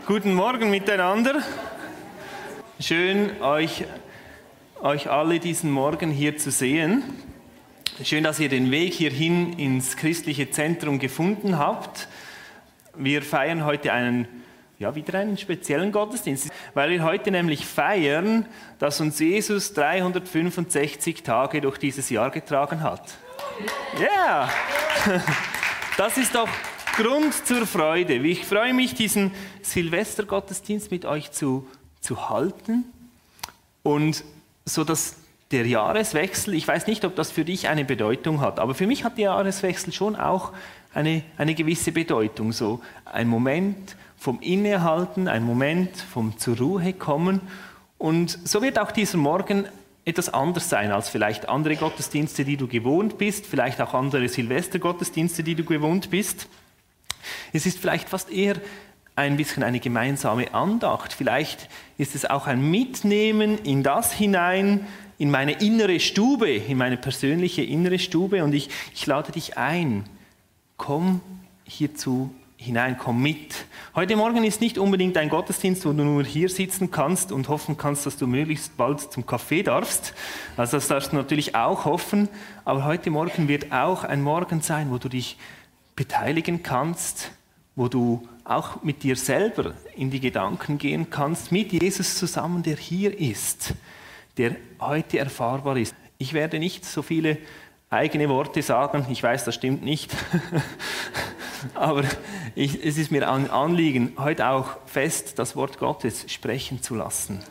Guten Morgen miteinander. Schön, euch alle diesen Morgen hier zu sehen. Schön, dass ihr den Weg hierhin ins christliche Zentrum gefunden habt. Wir feiern heute wieder einen speziellen Gottesdienst, weil wir heute nämlich feiern, dass uns Jesus 365 Tage durch dieses Jahr getragen hat. Ja, das ist doch Grund zur Freude. Ich freue mich, diesen Silvestergottesdienst mit euch zu halten. Und so dass der Jahreswechsel, ich weiß nicht, ob das für dich eine Bedeutung hat, aber für mich hat der Jahreswechsel schon auch eine gewisse Bedeutung. So ein Moment vom Innehalten, ein Moment vom zur Ruhe kommen. Und so wird auch dieser Morgen etwas anders sein als vielleicht andere Gottesdienste, die du gewohnt bist, vielleicht auch andere Silvestergottesdienste, die du gewohnt bist. Es ist vielleicht fast eher ein bisschen eine gemeinsame Andacht. Vielleicht ist es auch ein Mitnehmen in das hinein, in meine innere Stube, in meine persönliche innere Stube. Und ich lade dich ein, komm hierzu hinein, komm mit. Heute Morgen ist nicht unbedingt ein Gottesdienst, wo du nur hier sitzen kannst und hoffen kannst, dass du möglichst bald zum Kaffee darfst. Also das darfst du natürlich auch hoffen. Aber heute Morgen wird auch ein Morgen sein, wo du dich beteiligen kannst, wo du auch mit dir selber in die Gedanken gehen kannst, mit Jesus zusammen, der hier ist, der heute erfahrbar ist. Ich werde nicht so viele eigene Worte sagen, ich weiß, das stimmt nicht, aber es ist mir ein Anliegen, heute auch fest das Wort Gottes sprechen zu lassen.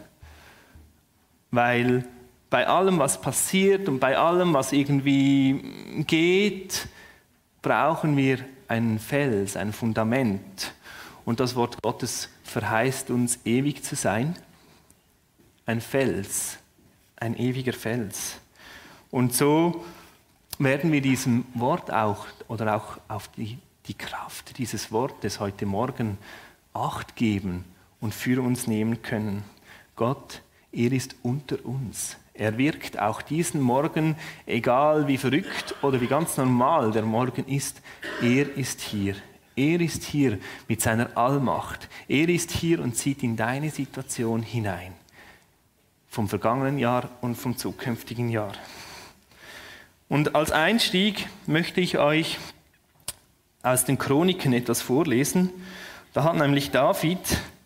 Weil bei allem, was passiert und bei allem, was irgendwie geht, brauchen wir einen Fels, ein Fundament. Und das Wort Gottes verheißt uns, ewig zu sein. Ein Fels, ein ewiger Fels. Und so werden wir diesem Wort auch auf die Kraft dieses Wortes heute Morgen Acht geben und für uns nehmen können. Gott, er ist unter uns. Er wirkt auch diesen Morgen, egal wie verrückt oder wie ganz normal der Morgen ist, er ist hier. Er ist hier mit seiner Allmacht. Er ist hier und sieht in deine Situation hinein. Vom vergangenen Jahr und vom zukünftigen Jahr. Und als Einstieg möchte ich euch aus den Chroniken etwas vorlesen. Da hat nämlich David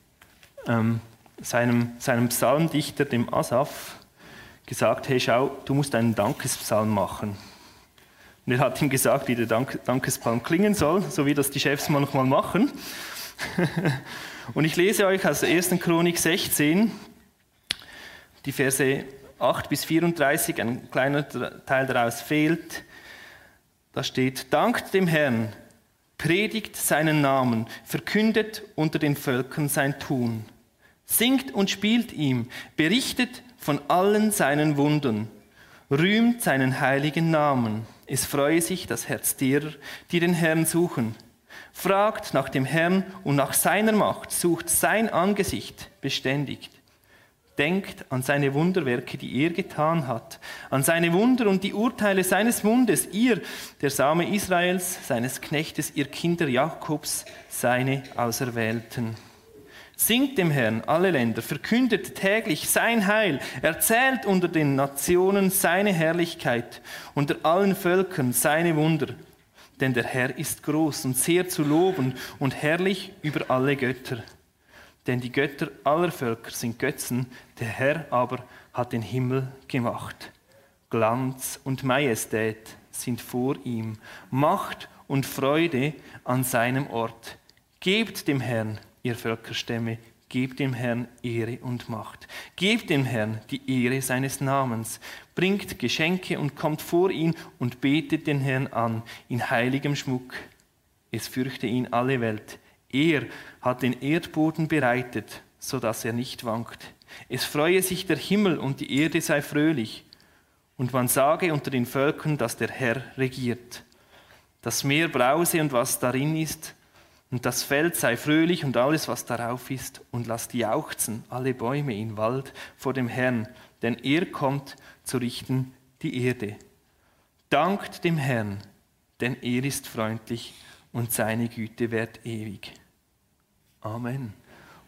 seinem Psalmdichter, dem Asaf, gesagt, hey schau, du musst einen Dankespsalm machen. Und er hat ihm gesagt, wie der Dankespsalm klingen soll, so wie das die Chefs manchmal machen. Und ich lese euch aus 1. Chronik 16, die Verse 8 bis 34, ein kleiner Teil daraus fehlt. Da steht, dankt dem Herrn, predigt seinen Namen, verkündet unter den Völkern sein Tun. Singt und spielt ihm, berichtet von allen seinen Wundern, rühmt seinen heiligen Namen. Es freue sich das Herz derer, die den Herrn suchen. Fragt nach dem Herrn und nach seiner Macht, sucht sein Angesicht beständig. Denkt an seine Wunderwerke, die er getan hat, an seine Wunder und die Urteile seines Mundes, ihr, der Same Israels, seines Knechtes, ihr Kinder Jakobs, seine Auserwählten. Singt dem Herrn, alle Länder, verkündet täglich sein Heil, erzählt unter den Nationen seine Herrlichkeit, unter allen Völkern seine Wunder. Denn der Herr ist groß und sehr zu loben und herrlich über alle Götter. Denn die Götter aller Völker sind Götzen, der Herr aber hat den Himmel gemacht. Glanz und Majestät sind vor ihm, Macht und Freude an seinem Ort. Gebt dem Herrn, ihr Völkerstämme, gebt dem Herrn Ehre und Macht. Gebt dem Herrn die Ehre seines Namens. Bringt Geschenke und kommt vor ihn und betet den Herrn an in heiligem Schmuck. Es fürchte ihn alle Welt. Er hat den Erdboden bereitet, so dass er nicht wankt. Es freue sich der Himmel und die Erde sei fröhlich. Und man sage unter den Völkern, dass der Herr regiert. Das Meer brause und was darin ist, und das Feld sei fröhlich und alles, was darauf ist, und lasst jauchzen alle Bäume im Wald vor dem Herrn, denn er kommt zu richten die Erde. Dankt dem Herrn, denn er ist freundlich und seine Güte währt ewig. Amen.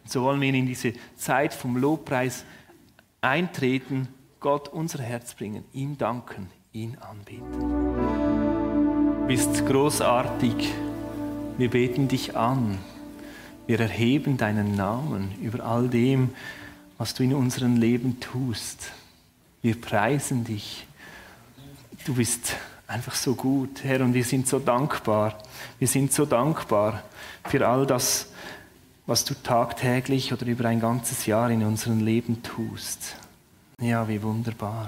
So wollen wir in diese Zeit vom Lobpreis eintreten, Gott unser Herz bringen, ihm danken, ihn anbeten. Du bist großartig, wir beten dich an, wir erheben deinen Namen über all dem, was du in unserem Leben tust. Wir preisen dich, du bist einfach so gut, Herr, und wir sind so dankbar. Wir sind so dankbar für all das, was du tagtäglich oder über ein ganzes Jahr in unserem Leben tust. Ja, wie wunderbar.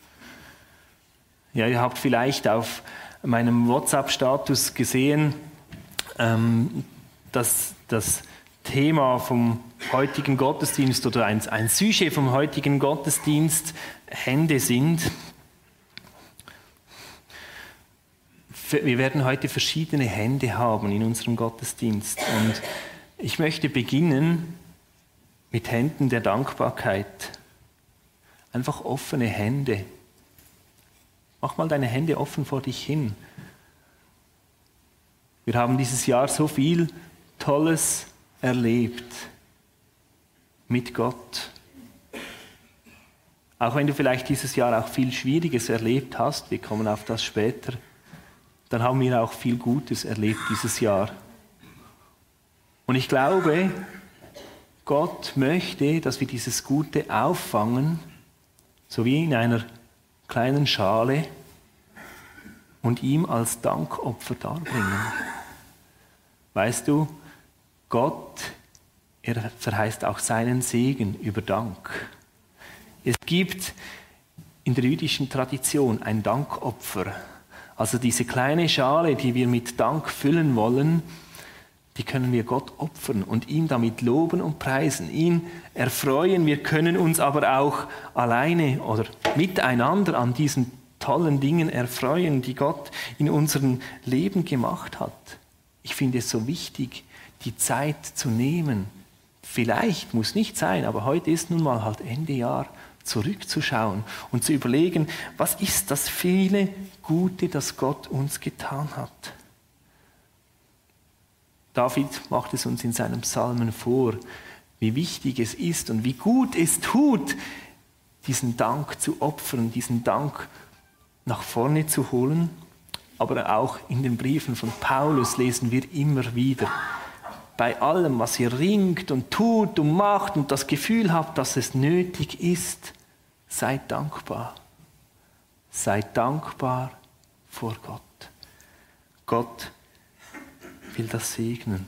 Ja, ihr habt vielleicht auf meinem WhatsApp-Status gesehen, dass das Thema vom heutigen Gottesdienst oder ein Sujet vom heutigen Gottesdienst Hände sind. Wir werden heute verschiedene Hände haben in unserem Gottesdienst. Und ich möchte beginnen mit Händen der Dankbarkeit. Einfach offene Hände. Mach mal deine Hände offen vor dich hin. Wir haben dieses Jahr so viel Tolles erlebt mit Gott. Auch wenn du vielleicht dieses Jahr auch viel Schwieriges erlebt hast, wir kommen auf das später, dann haben wir auch viel Gutes erlebt dieses Jahr. Und ich glaube, Gott möchte, dass wir dieses Gute auffangen, so wie in einer kleinen Schale, und ihm als Dankopfer darbringen. Weißt du, Gott, er verheißt auch seinen Segen über Dank. Es gibt in der jüdischen Tradition ein Dankopfer. Also diese kleine Schale, die wir mit Dank füllen wollen, die können wir Gott opfern und ihn damit loben und preisen, ihn erfreuen. Wir können uns aber auch alleine oder miteinander an diesen tollen Dingen erfreuen, die Gott in unserem Leben gemacht hat. Ich finde es so wichtig, die Zeit zu nehmen. Vielleicht, muss nicht sein, aber heute ist nun mal halt Ende Jahr, zurückzuschauen und zu überlegen, was ist das viele Gute, das Gott uns getan hat. David macht es uns in seinem Psalmen vor, wie wichtig es ist und wie gut es tut, diesen Dank zu opfern, diesen Dank nach vorne zu holen. Aber auch in den Briefen von Paulus lesen wir immer wieder, bei allem, was ihr ringt und tut und macht und das Gefühl habt, dass es nötig ist, seid dankbar. Seid dankbar vor Gott. Gott will das segnen.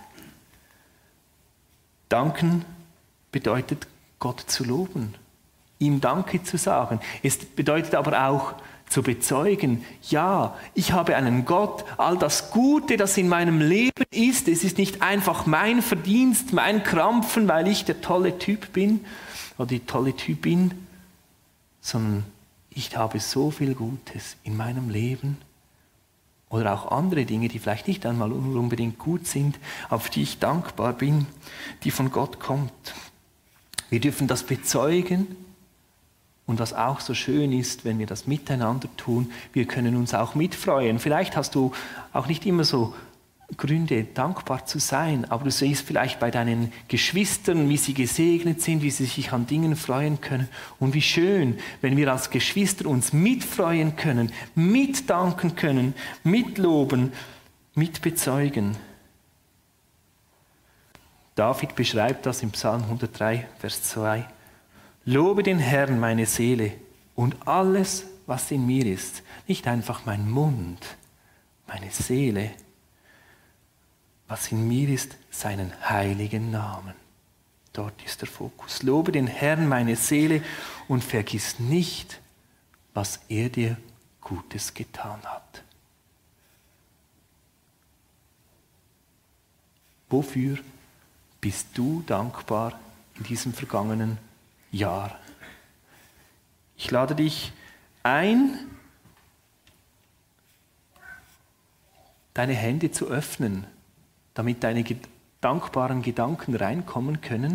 Danken bedeutet, Gott zu loben, ihm Danke zu sagen. Es bedeutet aber auch, zu bezeugen, ja, ich habe einen Gott, all das Gute, das in meinem Leben ist, es ist nicht einfach mein Verdienst, mein Krampfen, weil ich der tolle Typ bin oder die tolle Typin, sondern ich habe so viel Gutes in meinem Leben oder auch andere Dinge, die vielleicht nicht einmal unbedingt gut sind, aber für die ich dankbar bin, die von Gott kommt. Wir dürfen das bezeugen. Und was auch so schön ist, wenn wir das miteinander tun, wir können uns auch mitfreuen. Vielleicht hast du auch nicht immer so Gründe, dankbar zu sein, aber du siehst vielleicht bei deinen Geschwistern, wie sie gesegnet sind, wie sie sich an Dingen freuen können. Und wie schön, wenn wir als Geschwister uns mitfreuen können, mitdanken können, mitloben, mitbezeugen. David beschreibt das im Psalm 103, Vers 2. Lobe den Herrn, meine Seele, und alles, was in mir ist. Nicht einfach mein Mund, meine Seele. Was in mir ist, seinen heiligen Namen. Dort ist der Fokus. Lobe den Herrn, meine Seele, und vergiss nicht, was er dir Gutes getan hat. Wofür bist du dankbar in diesem vergangenen Jahr? Ich lade dich ein, deine Hände zu öffnen, damit deine dankbaren Gedanken reinkommen können.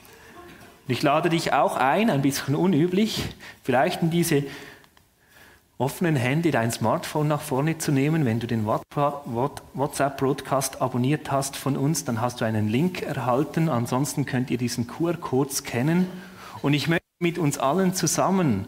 Und ich lade dich auch ein bisschen unüblich, vielleicht in diese offenen Handy dein Smartphone nach vorne zu nehmen. Wenn du den WhatsApp-Broadcast abonniert hast von uns, dann hast du einen Link erhalten. Ansonsten könnt ihr diesen QR-Code scannen. Und ich möchte mit uns allen zusammen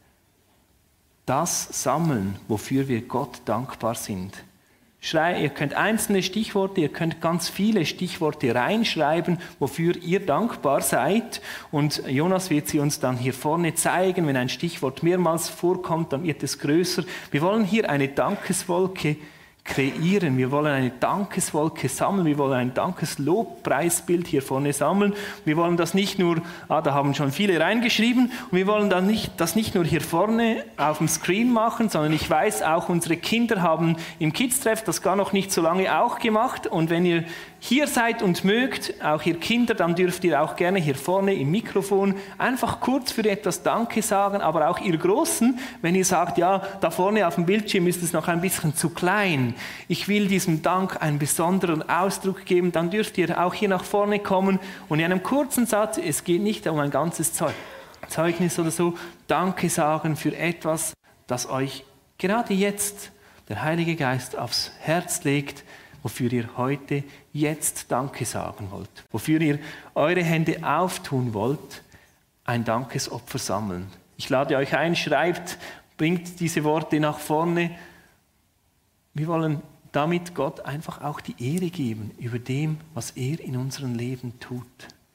das sammeln, wofür wir Gott dankbar sind. Ihr könnt einzelne Stichworte, ihr könnt ganz viele Stichworte reinschreiben, wofür ihr dankbar seid. Und Jonas wird sie uns dann hier vorne zeigen. Wenn ein Stichwort mehrmals vorkommt, dann wird es größer. Wir wollen hier eine Dankeswolke kreieren. Wir wollen eine Dankeswolke sammeln. Wir wollen ein Dankeslobpreisbild hier vorne sammeln. Wir wollen das nicht nur, da haben schon viele reingeschrieben, und wir wollen das nicht nur hier vorne auf dem Screen machen, sondern ich weiß auch, unsere Kinder haben im Kids-Treff das gar noch nicht so lange auch gemacht. Und wenn ihr hier seid und mögt, auch ihr Kinder, dann dürft ihr auch gerne hier vorne im Mikrofon einfach kurz für etwas Danke sagen, aber auch ihr Großen, wenn ihr sagt, ja, da vorne auf dem Bildschirm ist es noch ein bisschen zu klein, ich will diesem Dank einen besonderen Ausdruck geben, dann dürft ihr auch hier nach vorne kommen und in einem kurzen Satz, es geht nicht um ein ganzes Zeugnis oder so, Danke sagen für etwas, das euch gerade jetzt der Heilige Geist aufs Herz legt, wofür ihr heute jetzt Danke sagen wollt, wofür ihr eure Hände auftun wollt, ein Dankesopfer sammeln. Ich lade euch ein, schreibt, bringt diese Worte nach vorne. Wir wollen damit Gott einfach auch die Ehre geben über dem, was er in unserem Leben tut.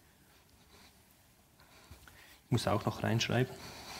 Ich muss auch noch reinschreiben.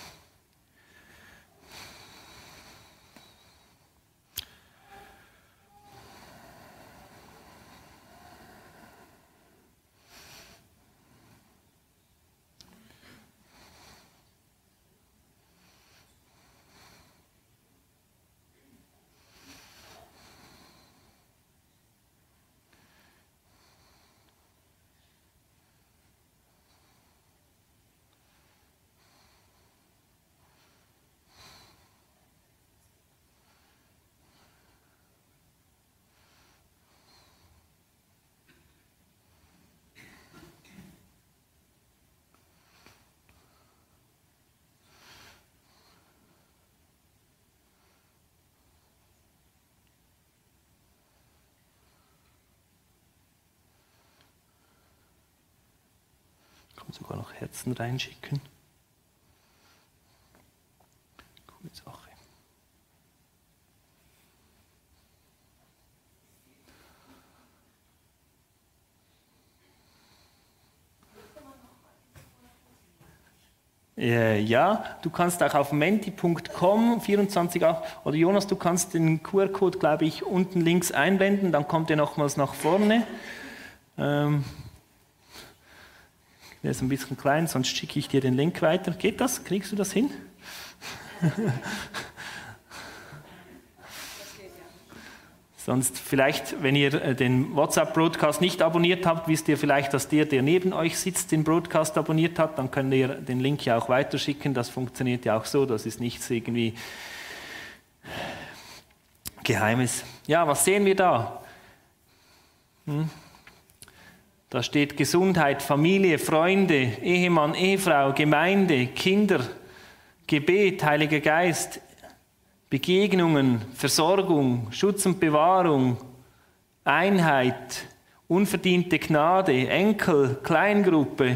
Sogar noch Herzen reinschicken. Coole Sache. Ja, du kannst auch auf menti.com 24/8 oder Jonas, du kannst den QR-Code, glaube ich, unten links einblenden, dann kommt er nochmals nach vorne. Der ist ein bisschen klein, sonst schicke ich dir den Link weiter. Geht das? Kriegst du das hin? Sonst vielleicht, wenn ihr den WhatsApp-Broadcast nicht abonniert habt, wisst ihr vielleicht, dass der neben euch sitzt, den Broadcast abonniert hat. Dann könnt ihr den Link ja auch weiterschicken. Das funktioniert ja auch so. Das ist nichts irgendwie Geheimes. Ja, was sehen wir da? Da steht Gesundheit, Familie, Freunde, Ehemann, Ehefrau, Gemeinde, Kinder, Gebet, Heiliger Geist, Begegnungen, Versorgung, Schutz und Bewahrung, Einheit, unverdiente Gnade, Enkel, Kleingruppe,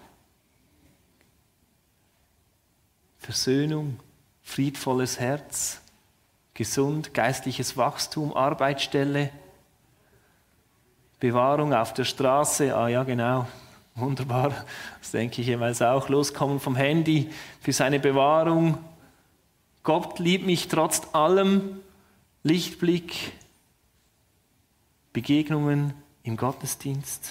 Versöhnung, friedvolles Herz, gesund, geistliches Wachstum, Arbeitsstelle, Bewahrung auf der Straße, ja genau, wunderbar, das denke ich jeweils auch, loskommen vom Handy für seine Bewahrung, Gott liebt mich trotz allem, Lichtblick, Begegnungen im Gottesdienst.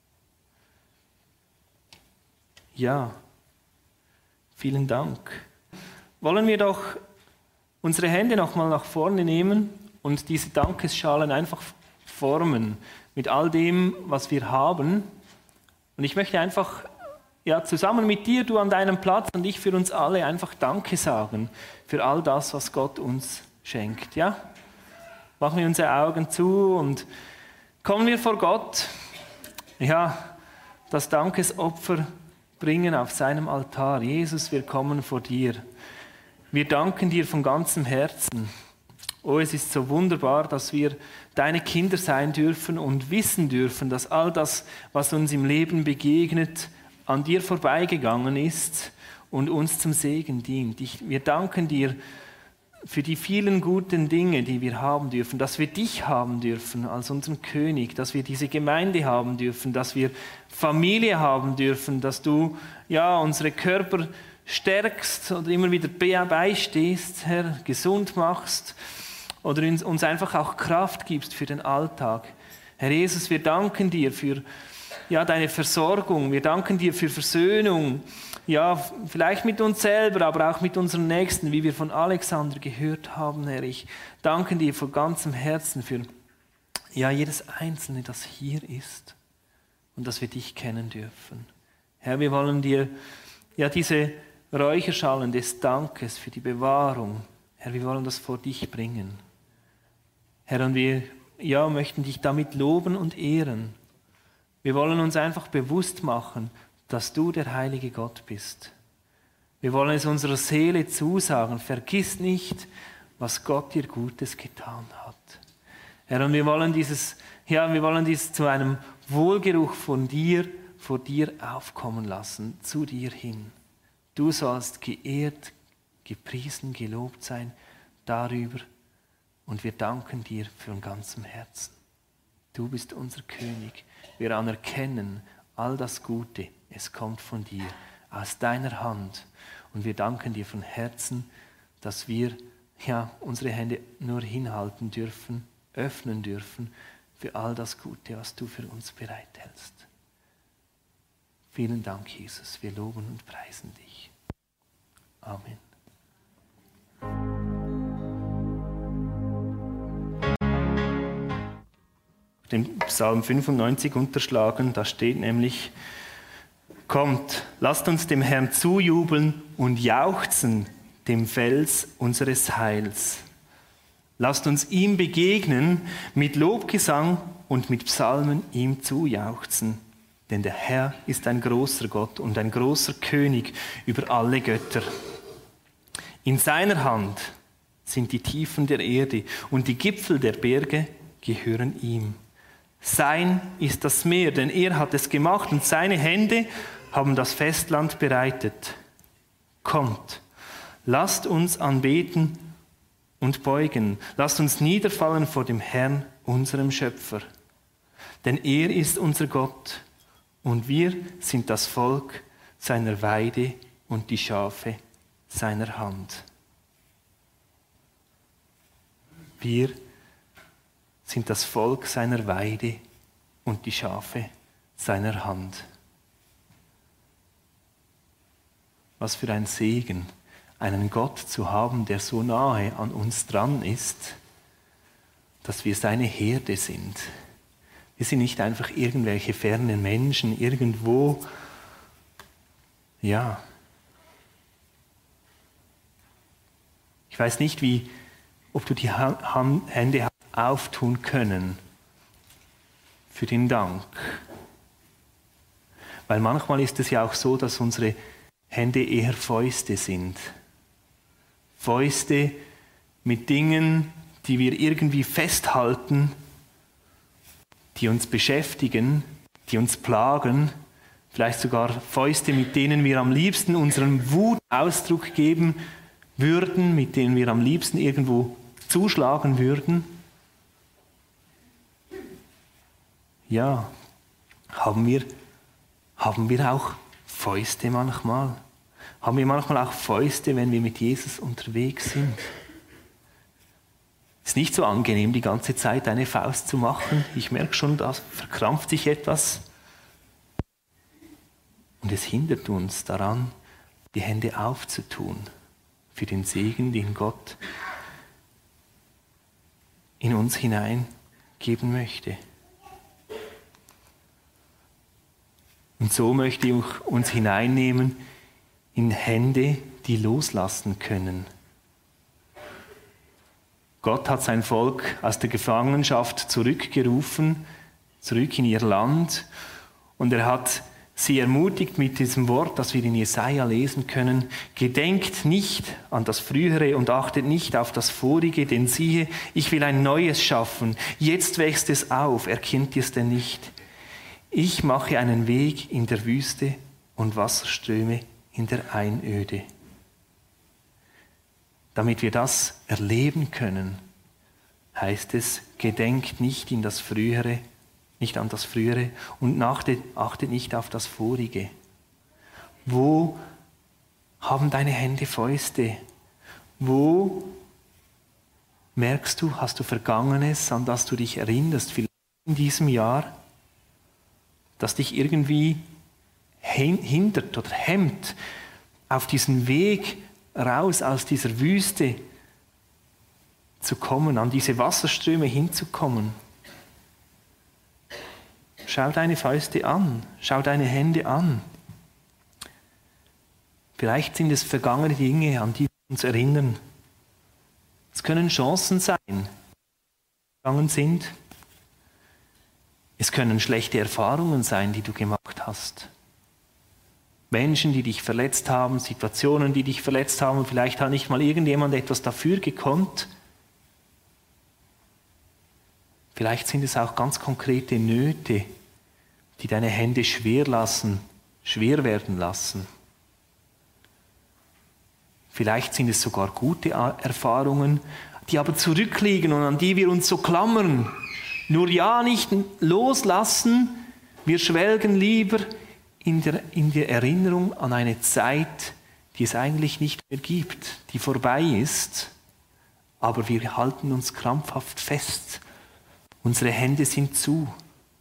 Ja, vielen Dank. Wollen wir doch unsere Hände nochmal nach vorne nehmen und diese Dankesschalen einfach formen mit all dem, was wir haben. Und ich möchte einfach zusammen mit dir, du an deinem Platz und ich für uns alle einfach Danke sagen für all das, was Gott uns schenkt. Ja? Machen wir unsere Augen zu und kommen wir vor Gott. Ja, das Dankesopfer bringen auf seinem Altar. Jesus, wir kommen vor dir. Wir danken dir von ganzem Herzen. Oh, es ist so wunderbar, dass wir deine Kinder sein dürfen und wissen dürfen, dass all das, was uns im Leben begegnet, an dir vorbeigegangen ist und uns zum Segen dient. Wir danken dir für die vielen guten Dinge, die wir haben dürfen, dass wir dich haben dürfen als unseren König, dass wir diese Gemeinde haben dürfen, dass wir Familie haben dürfen, dass du ja unsere Körper stärkst oder immer wieder beistehst, Herr, gesund machst oder uns einfach auch Kraft gibst für den Alltag. Herr Jesus, wir danken dir für deine Versorgung, wir danken dir für Versöhnung, ja, vielleicht mit uns selber, aber auch mit unseren Nächsten, wie wir von Alexander gehört haben, Herr. Ich danke dir von ganzem Herzen für jedes Einzelne, das hier ist und dass wir dich kennen dürfen. Herr, wir wollen dir diese Räucherschalen des Dankes für die Bewahrung, Herr, wir wollen das vor dich bringen. Herr, und wir möchten dich damit loben und ehren. Wir wollen uns einfach bewusst machen, dass du der heilige Gott bist. Wir wollen es unserer Seele zusagen, vergiss nicht, was Gott dir Gutes getan hat. Herr, und wir wollen dies zu einem Wohlgeruch von dir, vor dir aufkommen lassen, zu dir hin. Du sollst geehrt, gepriesen, gelobt sein darüber und wir danken dir von ganzem Herzen. Du bist unser König. Wir anerkennen all das Gute. Es kommt von dir, aus deiner Hand. Und wir danken dir von Herzen, dass wir unsere Hände nur hinhalten dürfen, öffnen dürfen für all das Gute, was du für uns bereithältst. Vielen Dank, Jesus. Wir loben und preisen dich. Amen. Den Psalm 95 unterschlagen, da steht nämlich: Kommt, lasst uns dem Herrn zujubeln und jauchzen, dem Fels unseres Heils. Lasst uns ihm begegnen mit Lobgesang und mit Psalmen ihm zujauchzen. Denn der Herr ist ein großer Gott und ein großer König über alle Götter. In seiner Hand sind die Tiefen der Erde und die Gipfel der Berge gehören ihm. Sein ist das Meer, denn er hat es gemacht und seine Hände haben das Festland bereitet. Kommt, lasst uns anbeten und beugen. Lasst uns niederfallen vor dem Herrn, unserem Schöpfer. Denn er ist unser Gott und wir sind das Volk seiner Weide und die Schafe seiner Hand. Wir sind das Volk seiner Weide und die Schafe seiner Hand. Was für ein Segen, einen Gott zu haben, der so nahe an uns dran ist, dass wir seine Herde sind. Wir sind nicht einfach irgendwelche fernen Menschen irgendwo. Ja. Ich weiß nicht, ob du die Hände auftun können für den Dank. Weil manchmal ist es ja auch so, dass unsere Hände eher Fäuste sind. Fäuste mit Dingen, die wir irgendwie festhalten, die uns beschäftigen, die uns plagen. Vielleicht sogar Fäuste, mit denen wir am liebsten unserem Wut Ausdruck geben würden, mit denen wir am liebsten irgendwo zuschlagen würden. Ja, haben wir auch Fäuste manchmal? Haben wir manchmal auch Fäuste, wenn wir mit Jesus unterwegs sind? Es ist nicht so angenehm, die ganze Zeit eine Faust zu machen. Ich merke schon, da verkrampft sich etwas. Und es hindert uns daran, die Hände aufzutun für den Segen, den Gott in uns hineingeben möchte. Und so möchte ich uns hineinnehmen in Hände, die loslassen können. Gott hat sein Volk aus der Gefangenschaft zurückgerufen, zurück in ihr Land. Und er hat sie ermutigt mit diesem Wort, das wir in Jesaja lesen können: Gedenkt nicht an das Frühere und achtet nicht auf das Vorige, denn siehe, ich will ein Neues schaffen. Jetzt wächst es auf, erkennt ihr es denn nicht? Ich mache einen Weg in der Wüste und Wasserströme in der Einöde. Damit wir das erleben können, heißt es: Gedenkt nicht an das Frühere und achtet nicht auf das Vorige. Wo haben deine Hände Fäuste? Wo merkst du, hast du Vergangenes, an das du dich erinnerst, vielleicht in diesem Jahr, das dich irgendwie hindert oder hemmt, auf diesen Weg raus aus dieser Wüste zu kommen, an diese Wasserströme hinzukommen? Schau deine Fäuste an, schau deine Hände an. Vielleicht sind es vergangene Dinge, an die wir uns erinnern. Es können Chancen sein, die vergangen sind. Es können schlechte Erfahrungen sein, die du gemacht hast. Menschen, die dich verletzt haben, Situationen, die dich verletzt haben, vielleicht hat nicht mal irgendjemand etwas dafür gekonnt. Vielleicht sind es auch ganz konkrete Nöte, die deine Hände schwer werden lassen. Vielleicht sind es sogar gute Erfahrungen, die aber zurückliegen und an die wir uns so klammern. Nur ja nicht loslassen, wir schwelgen lieber in der Erinnerung an eine Zeit, die es eigentlich nicht mehr gibt, die vorbei ist, aber wir halten uns krampfhaft fest. Unsere Hände sind zu.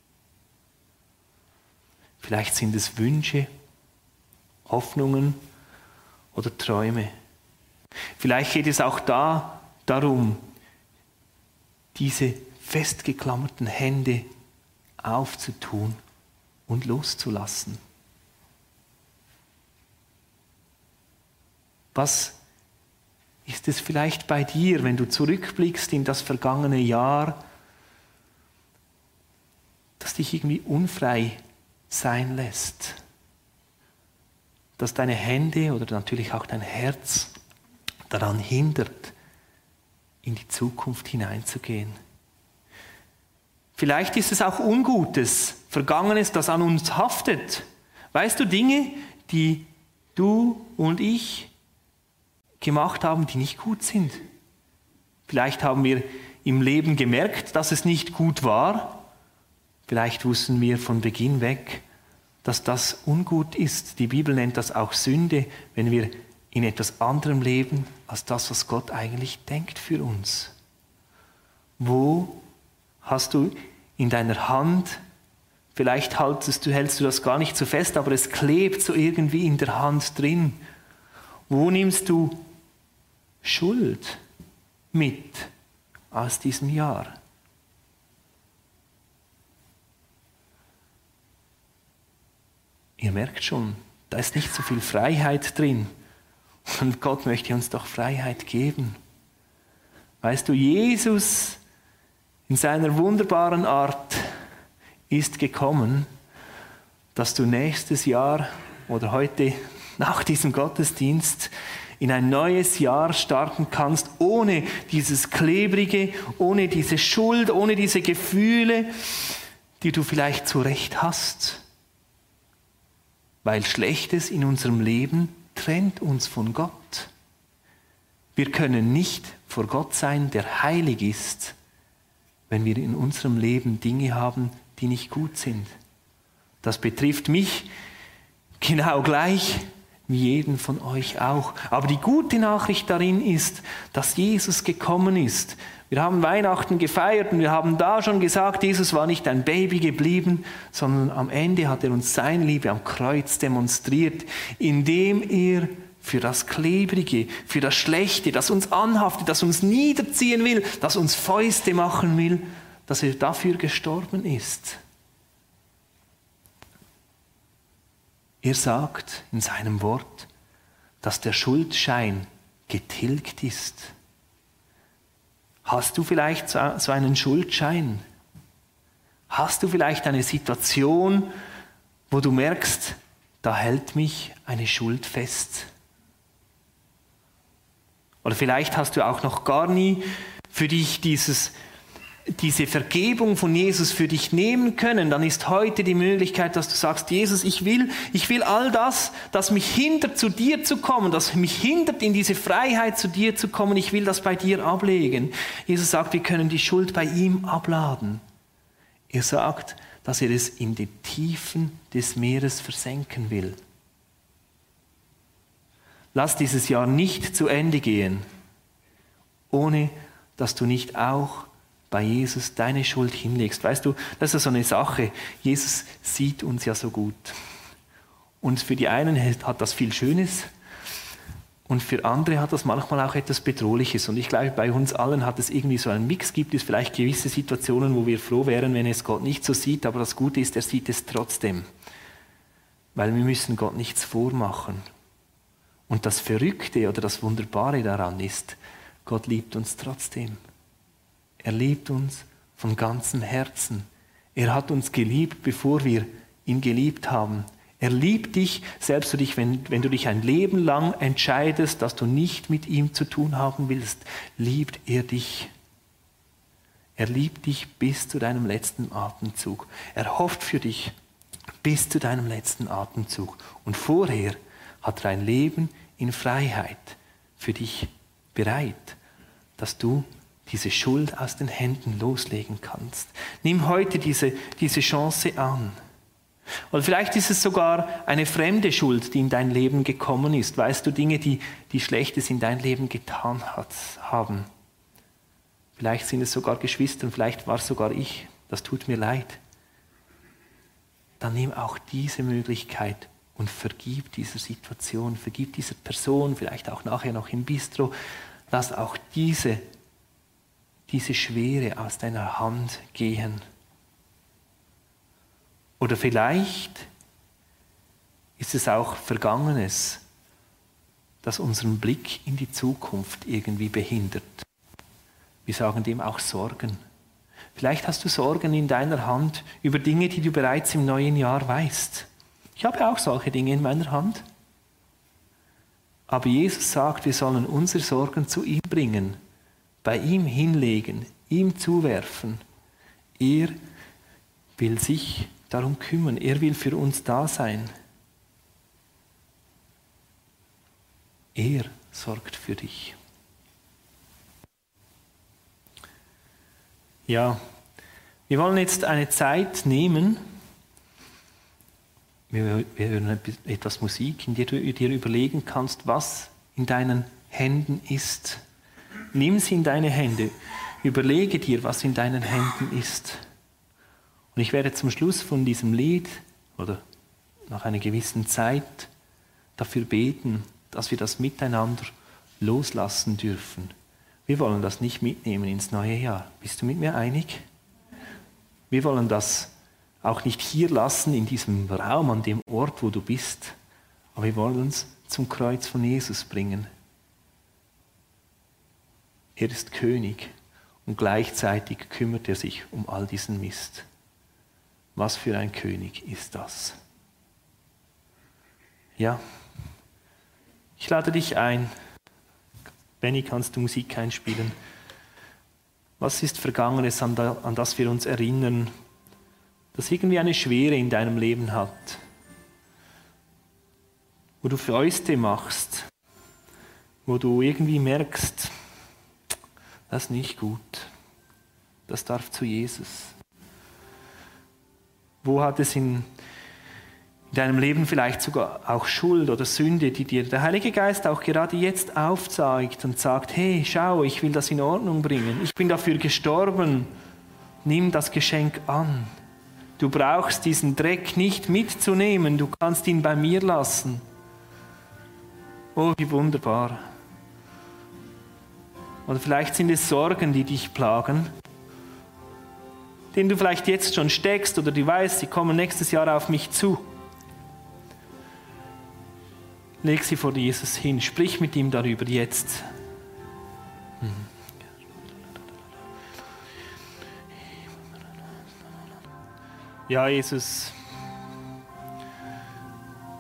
Vielleicht sind es Wünsche, Hoffnungen oder Träume. Vielleicht geht es auch darum, diese festgeklammerten Hände aufzutun und loszulassen. Was ist es vielleicht bei dir, wenn du zurückblickst in das vergangene Jahr, das dich irgendwie unfrei sein lässt? Dass deine Hände oder natürlich auch dein Herz daran hindert, in die Zukunft hineinzugehen. Vielleicht ist es auch Ungutes, Vergangenes, das an uns haftet. Weißt du, Dinge, die du und ich gemacht haben, die nicht gut sind. Vielleicht haben wir im Leben gemerkt, dass es nicht gut war. Vielleicht wussten wir von Beginn weg, dass das ungut ist. Die Bibel nennt das auch Sünde, wenn wir in etwas anderem leben, als das, was Gott eigentlich denkt für uns. Wo hast du in deiner Hand, vielleicht hältst du das gar nicht so fest, aber es klebt so irgendwie in der Hand drin. Wo nimmst du Schuld mit aus diesem Jahr? Ihr merkt schon, da ist nicht so viel Freiheit drin. Und Gott möchte uns doch Freiheit geben. Weißt du, Jesus in seiner wunderbaren Art ist gekommen, dass du nächstes Jahr oder heute nach diesem Gottesdienst in ein neues Jahr starten kannst, ohne dieses Klebrige, ohne diese Schuld, ohne diese Gefühle, die du vielleicht zu Recht hast. Weil Schlechtes in unserem Leben trennt uns von Gott. Wir können nicht vor Gott sein, der heilig ist, wenn wir in unserem Leben Dinge haben, die nicht gut sind. Das betrifft mich genau gleich wie jeden von euch auch. Aber die gute Nachricht darin ist, dass Jesus gekommen ist. Wir haben Weihnachten gefeiert und wir haben da schon gesagt, Jesus war nicht ein Baby geblieben, sondern am Ende hat er uns seine Liebe am Kreuz demonstriert, indem er für das Klebrige, für das Schlechte, das uns anhaftet, das uns niederziehen will, das uns Fäuste machen will, dass er dafür gestorben ist. Er sagt in seinem Wort, dass der Schuldschein getilgt ist. Hast du vielleicht so einen Schuldschein? Hast du vielleicht eine Situation, wo du merkst, da hält mich eine Schuld fest. Oder vielleicht hast du auch noch gar nie für dich diese Vergebung von Jesus für dich nehmen können. Dann ist heute die Möglichkeit, dass du sagst, Jesus, ich will all das, das mich hindert, zu dir zu kommen, das mich hindert, in diese Freiheit zu dir zu kommen, ich will das bei dir ablegen. Jesus sagt, wir können die Schuld bei ihm abladen. Er sagt, dass er es in die Tiefen des Meeres versenken will. Lass dieses Jahr nicht zu Ende gehen, ohne dass du nicht auch bei Jesus deine Schuld hinlegst. Weißt du, das ist so eine Sache. Jesus sieht uns ja so gut. Und für die einen hat das viel Schönes und für andere hat das manchmal auch etwas Bedrohliches. Und ich glaube, bei uns allen hat es irgendwie so einen Mix. Gibt es vielleicht gewisse Situationen, wo wir froh wären, wenn es Gott nicht so sieht, aber das Gute ist, er sieht es trotzdem. Weil wir müssen Gott nichts vormachen. Und das Verrückte oder das Wunderbare daran ist, Gott liebt uns trotzdem. Er liebt uns von ganzem Herzen. Er hat uns geliebt, bevor wir ihn geliebt haben. Er liebt dich, selbst wenn du dich ein Leben lang entscheidest, dass du nicht mit ihm zu tun haben willst, liebt er dich. Er liebt dich bis zu deinem letzten Atemzug. Er hofft für dich bis zu deinem letzten Atemzug. Und vorher hat er ein Leben in Freiheit für dich bereit, dass du diese Schuld aus den Händen loslegen kannst. Nimm heute diese Chance an. Oder vielleicht ist es sogar eine fremde Schuld, die in dein Leben gekommen ist. Weißt du, Dinge, die Schlechtes in dein Leben getan haben. Vielleicht sind es sogar Geschwister, vielleicht war es sogar ich. Das tut mir leid. Dann nimm auch diese Möglichkeit und vergib dieser Situation, vergib dieser Person, vielleicht auch nachher noch im Bistro. Lass auch diese Schwere aus deiner Hand gehen. Oder vielleicht ist es auch Vergangenes, das unseren Blick in die Zukunft irgendwie behindert. Wir sagen dem auch Sorgen. Vielleicht hast du Sorgen in deiner Hand über Dinge, die du bereits im neuen Jahr weißt. Ich habe auch solche Dinge in meiner Hand. Aber Jesus sagt, wir sollen unsere Sorgen zu ihm bringen, bei ihm hinlegen, ihm zuwerfen. Er will sich darum kümmern, er will für uns da sein. Er sorgt für dich. Ja, wir wollen jetzt eine Zeit nehmen. Wir hören etwas Musik, in der du dir überlegen kannst, was in deinen Händen ist. Nimm sie in deine Hände. Überlege dir, was in deinen Händen ist. Und ich werde zum Schluss von diesem Lied oder nach einer gewissen Zeit dafür beten, dass wir das miteinander loslassen dürfen. Wir wollen das nicht mitnehmen ins neue Jahr. Bist du mit mir einig? Wir wollen das auch nicht hier lassen, in diesem Raum, an dem Ort, wo du bist. Aber wir wollen uns zum Kreuz von Jesus bringen. Er ist König und gleichzeitig kümmert er sich um all diesen Mist. Was für ein König ist das? Ja, ich lade dich ein. Benny, kannst du Musik einspielen? Was ist Vergangenes, an das wir uns erinnern, das irgendwie eine Schwere in deinem Leben hat? Wo du Fäuste machst, wo du irgendwie merkst, das ist nicht gut, das darf zu Jesus. Wo hat es in deinem Leben vielleicht sogar auch Schuld oder Sünde, die dir der Heilige Geist auch gerade jetzt aufzeigt und sagt, hey, schau, ich will das in Ordnung bringen. Ich bin dafür gestorben. Nimm das Geschenk an. Du brauchst diesen Dreck nicht mitzunehmen. Du kannst ihn bei mir lassen. Oh, wie wunderbar. Oder vielleicht sind es Sorgen, die dich plagen, denen du vielleicht jetzt schon steckst oder du weißt, sie kommen nächstes Jahr auf mich zu. Leg sie vor Jesus hin, sprich mit ihm darüber jetzt. Ja, Jesus,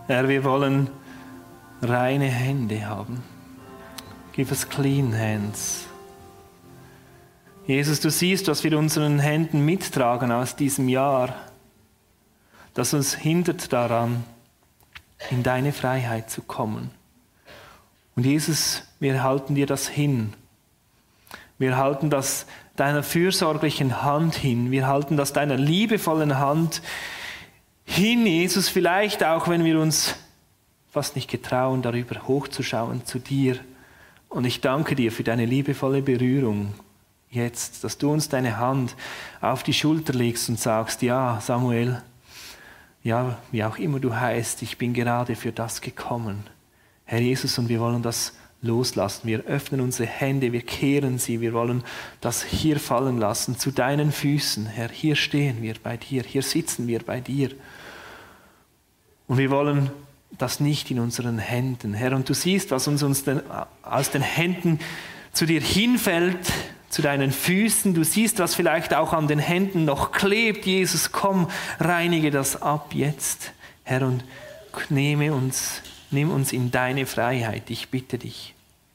Herr, wir wollen reine Hände haben. Give us clean hands. Jesus, du siehst, was wir unseren Händen mittragen aus diesem Jahr, das uns hindert daran, in deine Freiheit zu kommen. Und Jesus, wir halten dir das hin. Wir halten das deiner fürsorglichen Hand hin. Wir halten das deiner liebevollen Hand hin, Jesus, vielleicht auch, wenn wir uns fast nicht getrauen, darüber hochzuschauen zu dir. Und ich danke dir für deine liebevolle Berührung jetzt, dass du uns deine Hand auf die Schulter legst und sagst, ja, Samuel, ja, wie auch immer du heißt, ich bin gerade für das gekommen. Herr Jesus, und wir wollen das loslassen. Wir öffnen unsere Hände, wir kehren sie, wir wollen das hier fallen lassen, zu deinen Füßen. Herr, hier stehen wir bei dir, hier sitzen wir bei dir. Und wir wollen das nicht in unseren Händen. Herr, und du siehst, was uns aus den Händen zu dir hinfällt, zu deinen Füßen. Du siehst, was vielleicht auch an den Händen noch klebt. Jesus, komm, reinige das ab jetzt. Herr, und nimm uns in deine Freiheit. Ich bitte dich.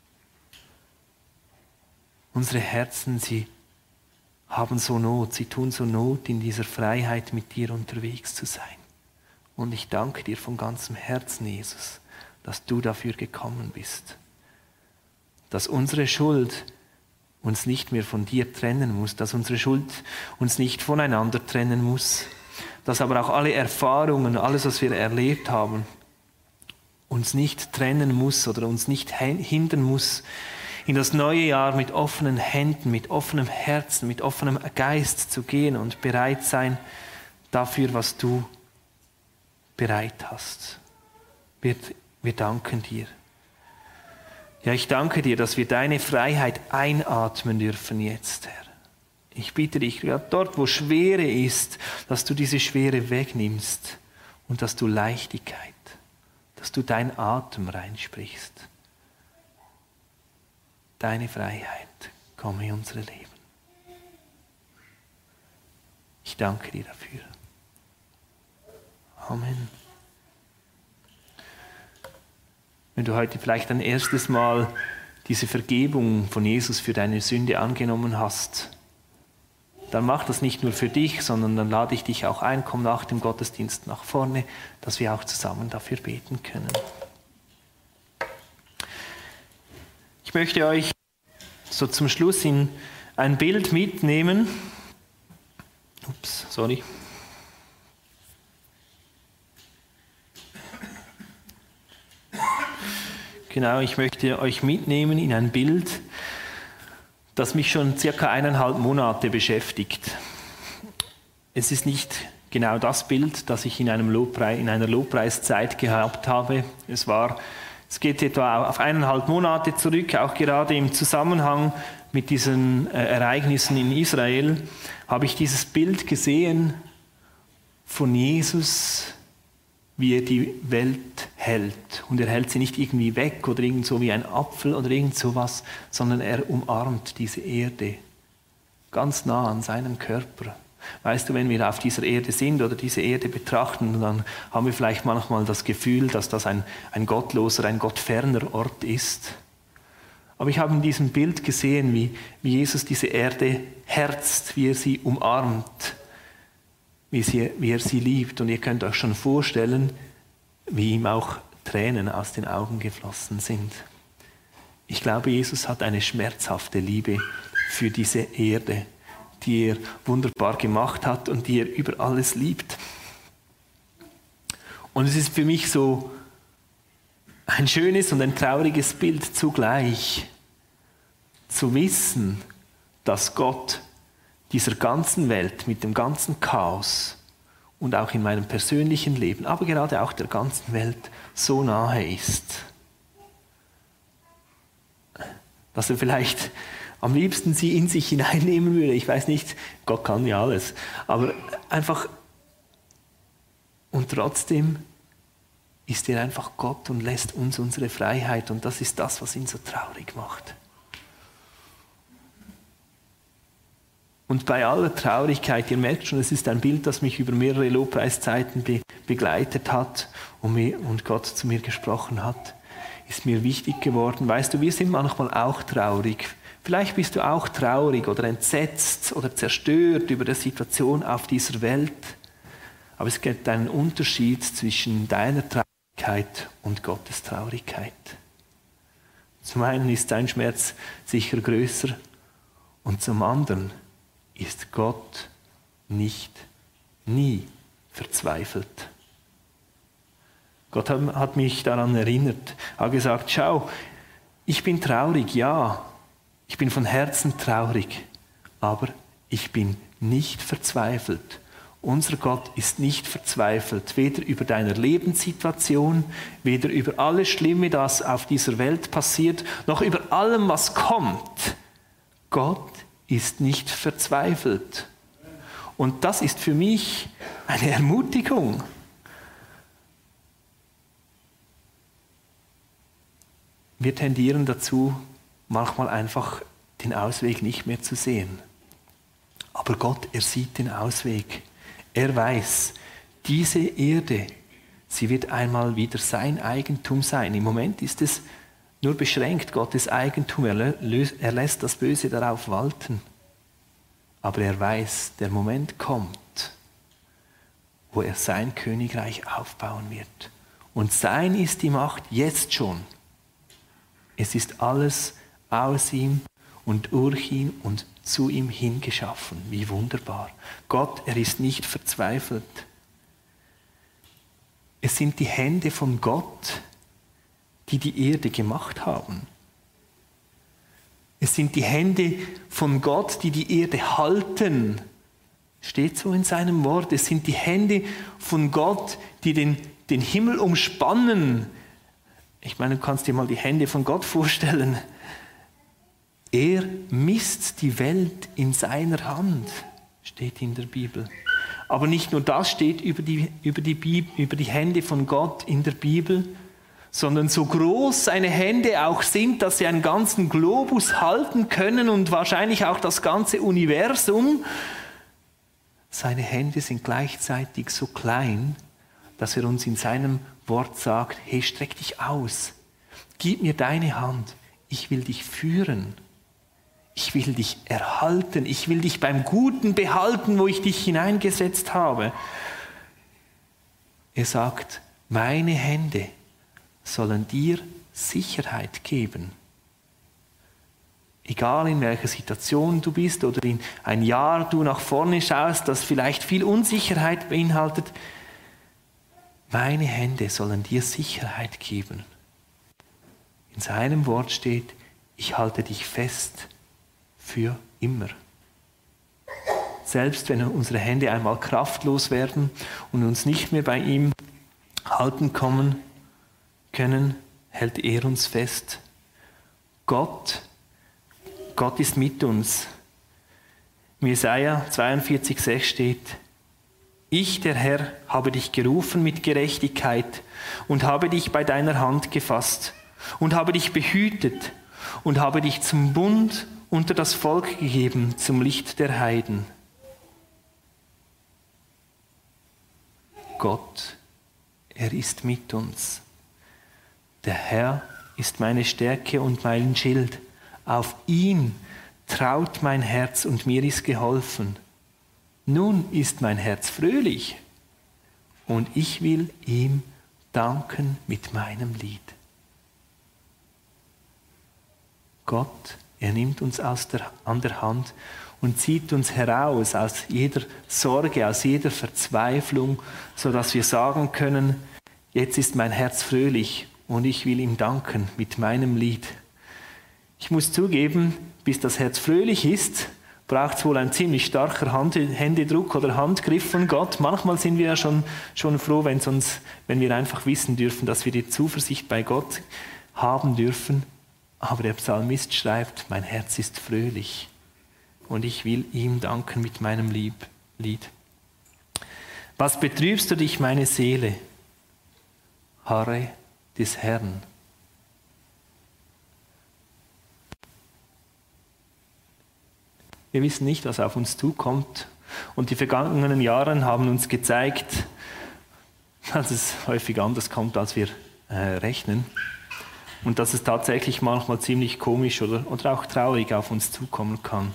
Unsere Herzen, sie haben so Not, sie tun so Not, in dieser Freiheit mit dir unterwegs zu sein. Und ich danke dir von ganzem Herzen, Jesus, dass du dafür gekommen bist. Dass unsere Schuld uns nicht mehr von dir trennen muss, dass unsere Schuld uns nicht voneinander trennen muss, dass aber auch alle Erfahrungen, alles, was wir erlebt haben, uns nicht trennen muss oder uns nicht hindern muss, in das neue Jahr mit offenen Händen, mit offenem Herzen, mit offenem Geist zu gehen und bereit sein dafür, was du bereit hast. Wir danken dir. Ja, ich danke dir, dass wir deine Freiheit einatmen dürfen jetzt, Herr. Ich bitte dich, dort, wo Schwere ist, dass du diese Schwere wegnimmst und dass du Leichtigkeit, dass du deinen Atem reinsprichst. Deine Freiheit komme in unsere Leben. Ich danke dir dafür. Amen. Wenn du heute vielleicht ein erstes Mal diese Vergebung von Jesus für deine Sünde angenommen hast, dann mach das nicht nur für dich, sondern dann lade ich dich auch ein, komm nach dem Gottesdienst nach vorne, dass wir auch zusammen dafür beten können. Ich möchte euch so zum Schluss in ein Bild mitnehmen. Genau, ich möchte euch mitnehmen in ein Bild, das mich schon circa 1,5 Monate beschäftigt. Es ist nicht genau das Bild, das ich in einer Lobpreiszeit gehabt habe. Es geht etwa auf 1,5 Monate zurück, auch gerade im Zusammenhang mit diesen Ereignissen in Israel, habe ich dieses Bild gesehen von Jesus, wie er die Welt hält. Und er hält sie nicht irgendwie weg oder irgend so wie ein Apfel oder irgend sowas, sondern er umarmt diese Erde ganz nah an seinem Körper. Weißt du, wenn wir auf dieser Erde sind oder diese Erde betrachten, dann haben wir vielleicht manchmal das Gefühl, dass das ein gottloser, ein gottferner Ort ist. Aber ich habe in diesem Bild gesehen, wie Jesus diese Erde herzt, wie er sie umarmt, wie er sie liebt. Und ihr könnt euch schon vorstellen, wie ihm auch Tränen aus den Augen geflossen sind. Ich glaube, Jesus hat eine schmerzhafte Liebe für diese Erde, die er wunderbar gemacht hat und die er über alles liebt. Und es ist für mich so ein schönes und ein trauriges Bild zugleich, zu wissen, dass Gott dieser ganzen Welt mit dem ganzen Chaos und auch in meinem persönlichen Leben, aber gerade auch der ganzen Welt so nahe ist, dass er vielleicht am liebsten sie in sich hineinnehmen würde. Ich weiß nicht, Gott kann ja alles, aber einfach, und trotzdem ist er einfach Gott und lässt uns unsere Freiheit, und das ist das, was ihn so traurig macht. Und bei aller Traurigkeit, ihr merkt schon, es ist ein Bild, das mich über mehrere Lobpreiszeiten begleitet hat und Gott zu mir gesprochen hat, ist mir wichtig geworden. Weißt du, wir sind manchmal auch traurig. Vielleicht bist du auch traurig oder entsetzt oder zerstört über die Situation auf dieser Welt. Aber es gibt einen Unterschied zwischen deiner Traurigkeit und Gottes Traurigkeit. Zum einen ist dein Schmerz sicher größer und zum anderen ist Gott nie verzweifelt. Gott hat mich daran erinnert, hat gesagt, schau, ich bin traurig, ja, ich bin von Herzen traurig, aber ich bin nicht verzweifelt. Unser Gott ist nicht verzweifelt, weder über deine Lebenssituation, weder über alles Schlimme, das auf dieser Welt passiert, noch über allem, was kommt. Gott ist nicht verzweifelt. Und das ist für mich eine Ermutigung. Wir tendieren dazu, manchmal einfach den Ausweg nicht mehr zu sehen. Aber Gott, er sieht den Ausweg. Er weiß, diese Erde, sie wird einmal wieder sein Eigentum sein. Im Moment ist es nur beschränkt Gottes Eigentum. Er lässt das Böse darauf walten. Aber er weiß, der Moment kommt, wo er sein Königreich aufbauen wird. Und sein ist die Macht jetzt schon. Es ist alles aus ihm und durch ihn und zu ihm hingeschaffen. Wie wunderbar. Gott, er ist nicht verzweifelt. Es sind die Hände von Gott, die die Erde gemacht haben. Es sind die Hände von Gott, die die Erde halten. Steht so in seinem Wort. Es sind die Hände von Gott, die den Himmel umspannen. Ich meine, du kannst dir mal die Hände von Gott vorstellen. Er misst die Welt in seiner Hand, steht in der Bibel. Aber nicht nur das steht über die Hände von Gott in der Bibel, sondern so groß seine Hände auch sind, dass sie einen ganzen Globus halten können und wahrscheinlich auch das ganze Universum. Seine Hände sind gleichzeitig so klein, dass er uns in seinem Wort sagt, hey, streck dich aus, gib mir deine Hand, ich will dich führen, ich will dich erhalten, ich will dich beim Guten behalten, wo ich dich hineingesetzt habe. Er sagt, meine Hände sollen dir Sicherheit geben. Egal in welcher Situation du bist oder in ein Jahr du nach vorne schaust, das vielleicht viel Unsicherheit beinhaltet, meine Hände sollen dir Sicherheit geben. In seinem Wort steht, ich halte dich fest für immer. Selbst wenn unsere Hände einmal kraftlos werden und uns nicht mehr bei ihm halten können, hält er uns fest. Gott ist mit uns. Im Jesaja 42,6 steht, ich, der Herr, habe dich gerufen mit Gerechtigkeit und habe dich bei deiner Hand gefasst und habe dich behütet und habe dich zum Bund unter das Volk gegeben, zum Licht der Heiden. Gott, er ist mit uns. Der Herr ist meine Stärke und mein Schild. Auf ihn traut mein Herz und mir ist geholfen. Nun ist mein Herz fröhlich und ich will ihm danken mit meinem Lied. Gott, er nimmt uns an der Hand und zieht uns heraus aus jeder Sorge, aus jeder Verzweiflung, sodass wir sagen können, jetzt ist mein Herz fröhlich und ich will ihm danken mit meinem Lied. Ich muss zugeben, bis das Herz fröhlich ist, braucht es wohl ein ziemlich starker Händedruck oder Handgriff von Gott. Manchmal sind wir ja schon froh, wenn wir einfach wissen dürfen, dass wir die Zuversicht bei Gott haben dürfen. Aber der Psalmist schreibt, mein Herz ist fröhlich und ich will ihm danken mit meinem Lied. Was betrübst du dich, meine Seele? Harre des Herrn. Wir wissen nicht, was auf uns zukommt. Und die vergangenen Jahre haben uns gezeigt, dass es häufig anders kommt, als wir rechnen. Und dass es tatsächlich manchmal ziemlich komisch oder auch traurig auf uns zukommen kann.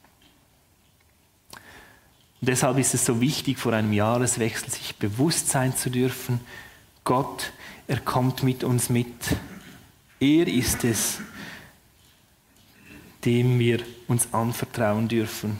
Und deshalb ist es so wichtig, vor einem Jahreswechsel sich bewusst sein zu dürfen, Gott, er kommt mit uns mit. Er ist es, dem wir uns anvertrauen dürfen.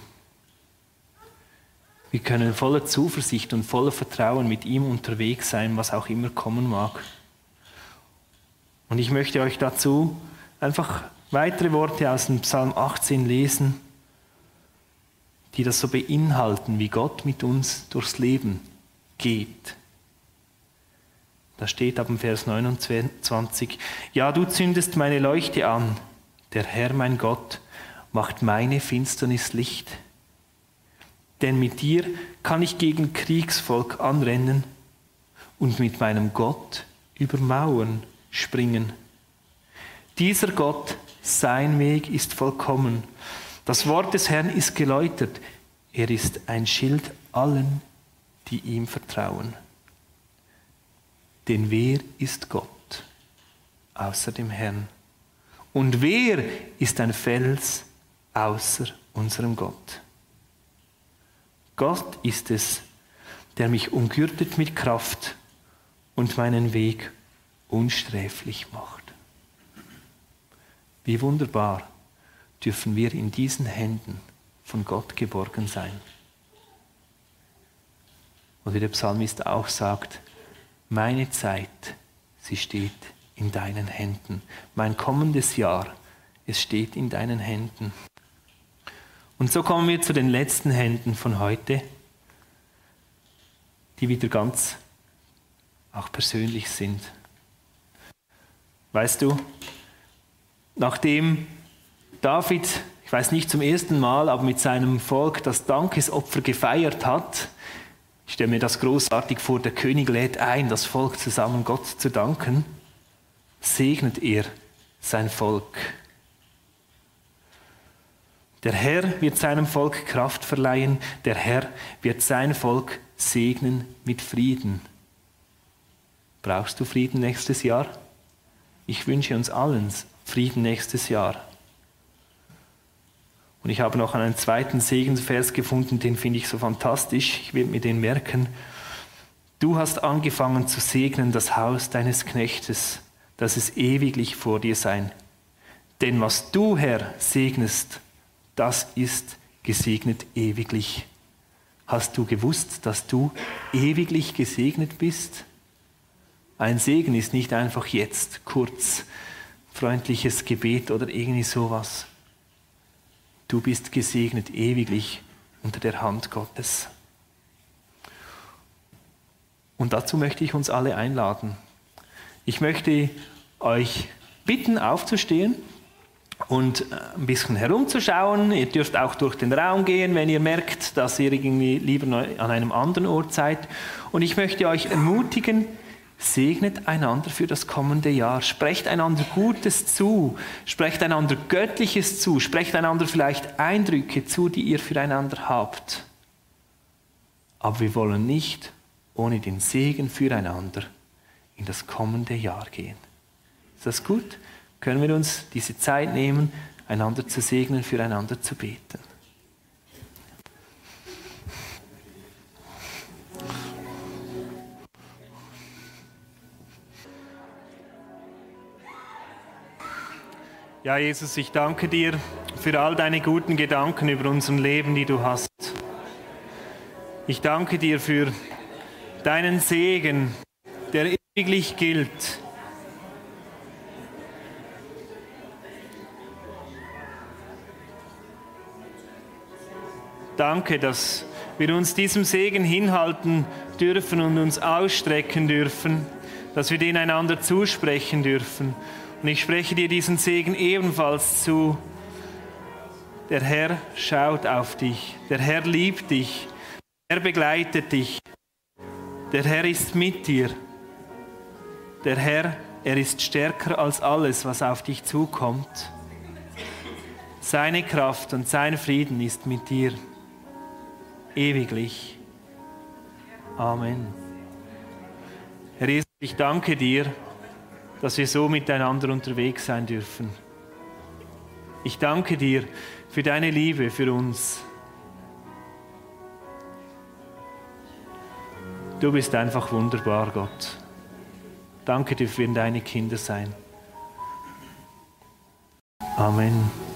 Wir können voller Zuversicht und voller Vertrauen mit ihm unterwegs sein, was auch immer kommen mag. Und ich möchte euch dazu einfach weitere Worte aus dem Psalm 18 lesen, die das so beinhalten, wie Gott mit uns durchs Leben geht. Da steht ab dem Vers 29, ja, du zündest meine Leuchte an, der Herr, mein Gott, macht meine Finsternis Licht. Denn mit dir kann ich gegen Kriegsvolk anrennen und mit meinem Gott über Mauern springen. Dieser Gott, sein Weg ist vollkommen. Das Wort des Herrn ist geläutert. Er ist ein Schild allen, die ihm vertrauen. Denn wer ist Gott außer dem Herrn? Und wer ist ein Fels außer unserem Gott? Gott ist es, der mich umgürtet mit Kraft und meinen Weg unsträflich macht. Wie wunderbar dürfen wir in diesen Händen von Gott geborgen sein. Und wie der Psalmist auch sagt, meine Zeit, sie steht in deinen Händen. Mein kommendes Jahr, es steht in deinen Händen. Und so kommen wir zu den letzten Händen von heute, die wieder ganz auch persönlich sind. Weißt du, nachdem David, ich weiß nicht zum ersten Mal, aber mit seinem Volk das Dankesopfer gefeiert hat, ich stelle mir das großartig vor, der König lädt ein, das Volk zusammen Gott zu danken, segnet er sein Volk. Der Herr wird seinem Volk Kraft verleihen, der Herr wird sein Volk segnen mit Frieden. Brauchst du Frieden nächstes Jahr? Ich wünsche uns allen Frieden nächstes Jahr. Und ich habe noch einen zweiten Segensvers gefunden, den finde ich so fantastisch. Ich will mir den merken. Du hast angefangen zu segnen das Haus deines Knechtes, dass es ewiglich vor dir sein. Denn was du, Herr, segnest, das ist gesegnet ewiglich. Hast du gewusst, dass du ewiglich gesegnet bist? Ein Segen ist nicht einfach jetzt, kurz, freundliches Gebet oder irgendwie sowas. Du bist gesegnet ewiglich unter der Hand Gottes. Und dazu möchte ich uns alle einladen. Ich möchte euch bitten, aufzustehen und ein bisschen herumzuschauen. Ihr dürft auch durch den Raum gehen, wenn ihr merkt, dass ihr irgendwie lieber an einem anderen Ort seid. Und ich möchte euch ermutigen, segnet einander für das kommende Jahr. Sprecht einander Gutes zu. Sprecht einander Göttliches zu. Sprecht einander vielleicht Eindrücke zu, die ihr füreinander habt. Aber wir wollen nicht ohne den Segen füreinander in das kommende Jahr gehen. Ist das gut? Können wir uns diese Zeit nehmen, einander zu segnen, füreinander zu beten? Ja, Jesus, ich danke dir für all deine guten Gedanken über unser Leben, die du hast. Ich danke dir für deinen Segen, der ewiglich gilt. Danke, dass wir uns diesem Segen hinhalten dürfen und uns ausstrecken dürfen, dass wir den einander zusprechen dürfen. Und ich spreche dir diesen Segen ebenfalls zu. Der Herr schaut auf dich, der Herr liebt dich, der Herr begleitet dich, der Herr ist mit dir. Der Herr, er ist stärker als alles, was auf dich zukommt. Seine Kraft und sein Frieden ist mit dir ewiglich. Amen. Herr Jesus, ich danke dir, dass wir so miteinander unterwegs sein dürfen. Ich danke dir für deine Liebe für uns. Du bist einfach wunderbar, Gott. Danke dir für deine Kinder sein. Amen.